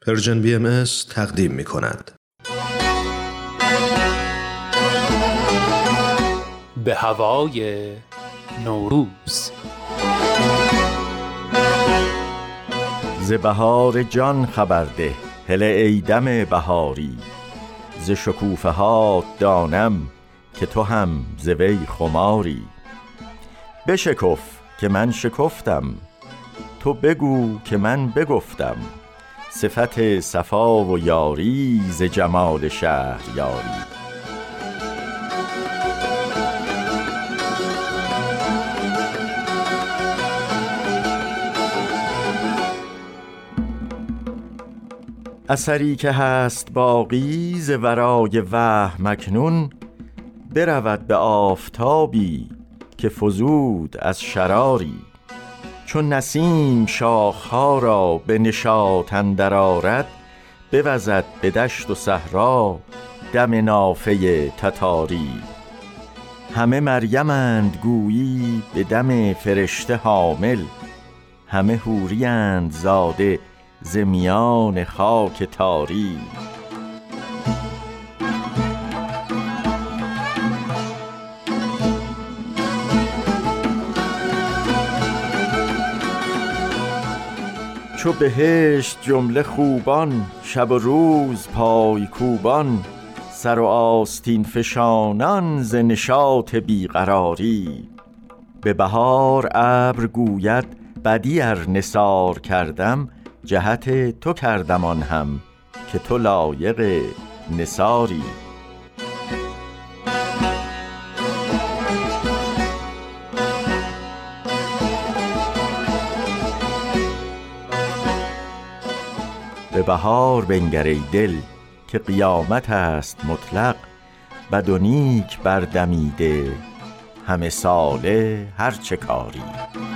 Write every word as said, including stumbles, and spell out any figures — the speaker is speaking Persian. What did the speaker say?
پرژن بی ام اس تقدیم می کند. به هوای نوروز. ز بهار جان خبر ده، هله ای دم بهاری. ز شکوفه ها دانم که تو هم ز وی خماری. بشکف که من شکفتم، تو بگو که من بگفتم. صفت صفا و یاری ز جمال شهریاری. اثری که هست باقی ز ورای وهم اکنون، برود به آفتابی که فزود از شراری. چون نسیم شاخها را به نشاط اندر آرد، بوزد به دشت و صحرا دم نافه تتاری. همه مریم‌اند گویی به دم فرشته حامل، همه حوری‌اند زاده ز میان خاک تاری. چو بهشت جمله خوبان، شب و روز پای کوبان. سر و آستین فشانان ز نشاط بیقراری. به بهار ابر گوید بدی ار نثار کردم، جهت تو کردم آن هم که تو لایق نثاری. به بهار بنگر ای دل که قیامت است مطلق. بد و نیک بردمیده همه ساله هر چه کاری.